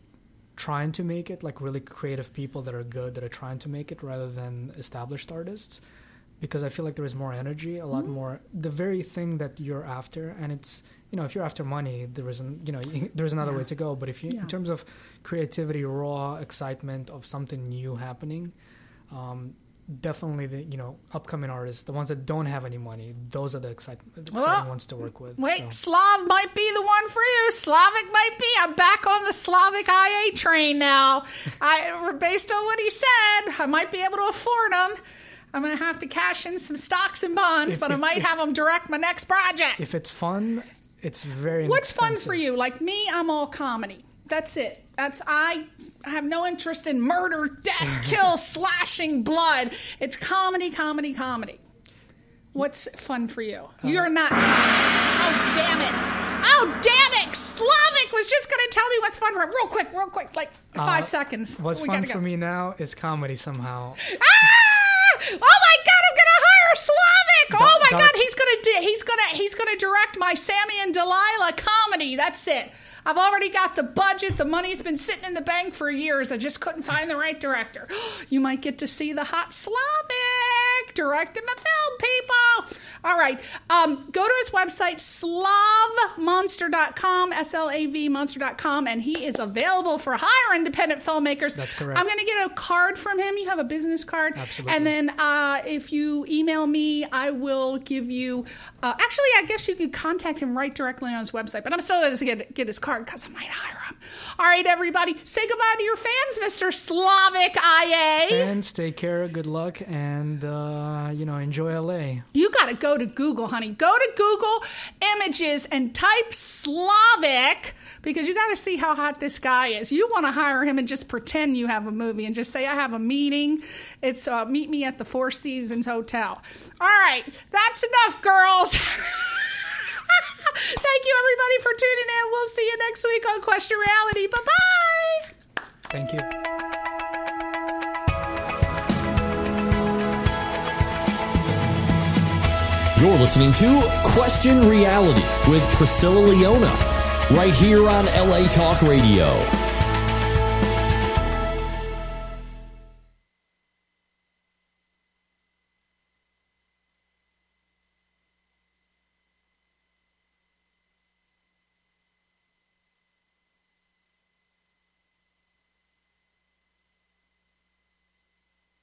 trying to make it, like really creative people that are good, that are trying to make it, rather than established artists. because I feel like there is more energy, a lot mm-hmm. more, the very thing that you're after. And it's, you know, if you're after money, there isn't, you know, there's another yeah. way to go. But if you, yeah. in terms of creativity, raw excitement of something new happening, um, definitely the, you know, upcoming artists, the ones that don't have any money, those are the exciting, exciting well, ones to work with. Wait, so. Slav might be the one for you. Slavic might be. I'm back on the Slavic I A train now. I, based on what he said, I might be able to afford them. I'm going to have to cash in some stocks and bonds, if, but if, I might if, have them direct my next project. If it's fun, it's very What's fun for you? Like me, I'm all comedy. That's it. That's I have no interest in murder, death, kill, slashing, blood. It's comedy, comedy, comedy. What's fun for you? Uh, You're not. Oh, damn it. Oh, damn it. Slavic was just going to tell me what's fun for him. Real quick, real quick. Like five uh, seconds. What's we fun for go. me now is comedy somehow. Ah! Oh, my God. I'm going to hire Slavic. Oh, my God. He's going to he's gonna, he's gonna direct my Sammy and Delilah comedy. That's it. I've already got the budget. The money's been sitting in the bank for years. I just couldn't find the right director. You might get to see the hot Slavic directing my film, people. All right. Um, go to his website, slav monster dot com, S L A V monster dot com, and he is available for hire independent filmmakers. That's correct. I'm going to get a card from him. You have a business card. Absolutely. And then uh, if you email me, I will give you... Uh, actually, I guess you could contact him right directly on his website, but I'm still going to get, get his card because I might hire him. All right, everybody. Say goodbye to your fans, Mister Slavic I A. Fans, take care. Good luck. And, uh, you know, enjoy L A. You got to go to Google, honey. Go to Google Images and type Slavic because you got to see how hot this guy is. You want to hire him and just pretend you have a movie and just say, I have a meeting. It's uh, meet me at the Four Seasons Hotel. All right. That's enough, girls. Thank you, everybody, for tuning in. We'll see you next week on Question Reality. Bye-bye. Thank you. You're listening to Question Reality with Priscilla Leona, right here on L A Talk Radio.